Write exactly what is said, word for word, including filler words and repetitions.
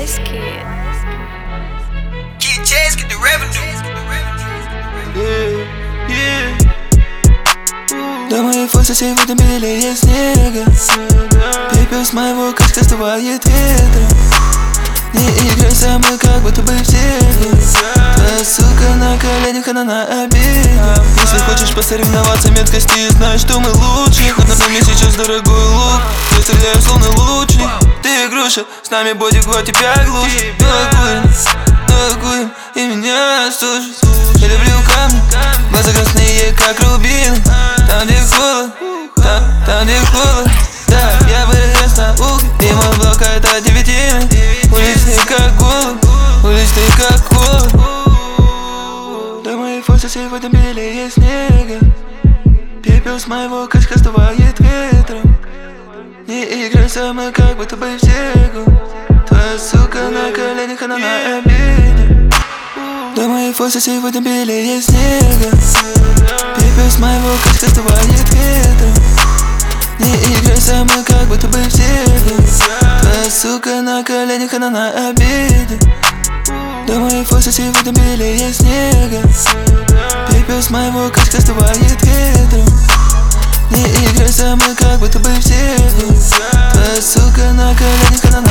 Kid. Kid Chase, get the revenue. Yeah, yeah. Да мои фото сегодня белее снега. Пепел с моего кашка сдувает ветром. Не играй со мной, как будто бы в зеркале. Твоя сука на коленях, она на обеде. Если хочешь посоревноваться меткости, знаешь, что мы лучше. Но на мне сейчас дорогой лук, я стреляю словно лучник. Ты игруша, с нами бодигвард тебя глушит. Налакуем, налакуем, и меня слушай. Я люблю камни, глаза красные, как рубин. Там, где холод, там, там, где холод. Да, я вырос на угле, и мой блок это девятина. Уличный как голубь, уличный как холод. Да мои фото сегодня белее снега. Пепел с моего кашка сдувает ветром. Не играй со мной, как будто бы в зеркало. Твоя сука на коленях, она на обеде. Да мои фото сегодня белее снега. Пепел с моего кашка сдувает ветром. Не играй со мной, как будто бы в зеркало. Твоя сука на коленях, она на обеде. Да мои фото сегодня белее снега. Пепел с моего кашка сдувает ветром. Не играй со мной, как будто бы в зеркало. Твоя сука на коленях, она на